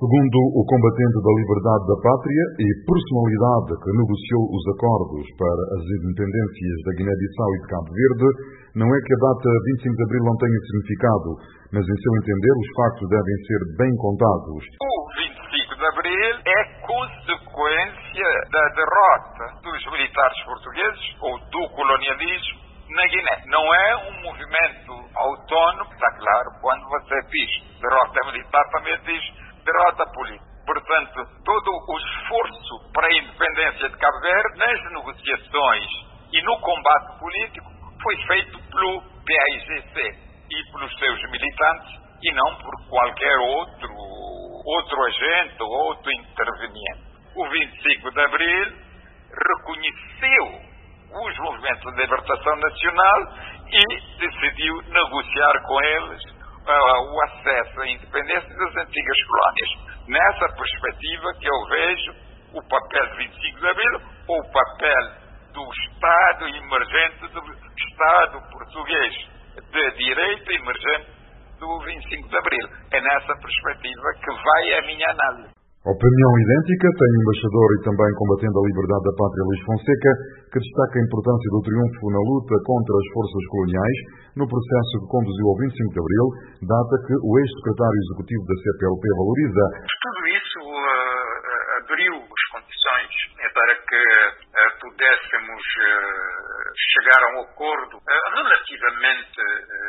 Segundo o combatente da liberdade da pátria e personalidade que negociou os acordos para as independências da Guiné-Bissau e de Cabo Verde, não é que a data 25 de abril não tenha significado, mas em seu entender os factos devem ser bem contados. O 25 de abril é consequência da derrota dos militares portugueses ou do colonialismo na Guiné. Não é um movimento autónomo, está claro, quando você diz derrota militar também diz derrota política. Portanto, todo o esforço para a independência de Cabo Verde, nas negociações e no combate político, foi feito pelo PAIGC e pelos seus militantes e não por qualquer outro agente ou outro interveniente. O 25 de abril reconheceu os movimentos de libertação nacional e decidiu negociar com eles o acesso à independência das antigas colónias. Nessa perspectiva que eu vejo o papel de 25 de abril ou o papel do Estado emergente, do Estado português de direito emergente do 25 de abril. É nessa perspectiva que vai a minha análise. Opinião idêntica tem o embaixador e também combatente da liberdade da pátria Luís Fonseca, que destaca a importância do triunfo na luta contra as forças coloniais no processo que conduziu ao 25 de abril, data que o ex-secretário executivo da CPLP valoriza. Tudo isso abriu as condições para que pudéssemos chegar a um acordo relativamente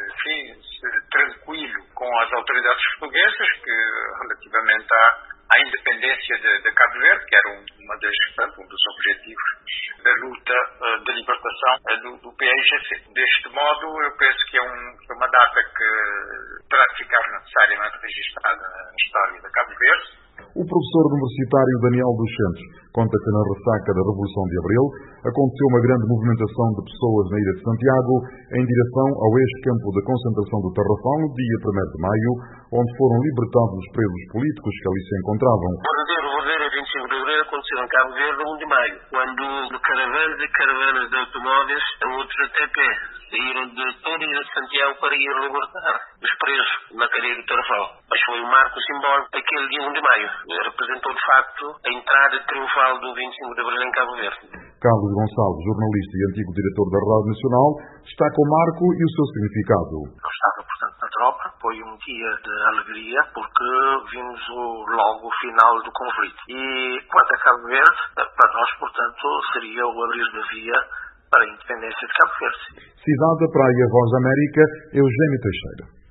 tranquilo com as autoridades portuguesas, que relativamente à independência de Cabo Verde, que era um dos objetivos da luta de libertação do PAIGC. Deste modo, eu penso que é uma data que terá de ficar necessariamente registrada na história de Cabo Verde. O professor universitário Daniel dos Santos conta que na ressaca da Revolução de Abril aconteceu uma grande movimentação de pessoas na Ilha de Santiago em direção ao ex-campo de concentração do Tarrafal no dia 1º de maio, onde foram libertados os presos políticos que ali se encontravam. O verdadeiro 25 de abril aconteceu em Cabo Verde a 1 de maio, quando caravanas e caravanas de automóveis, outros até pé, saíram de toda a Ilha de Santiago para ir libertar os presos na cadeia do Tarrafal. Mas foi um marco simbólico aquele dia 1 de maio. Representou, de facto, a entrada triunfal do 25 de abril em Cabo Verde. Carlos Gonçalves, jornalista e antigo diretor da Rádio Nacional, destaca o marco e o seu significado. Eu estava, portanto, na tropa. Foi um dia de alegria, porque vimos logo o final do conflito. E, quanto a Cabo Verde, para nós, portanto, seria o abrir da via para a independência de Cabo Verde. Cidade da Praia, Voz da América, Eugênio Teixeira.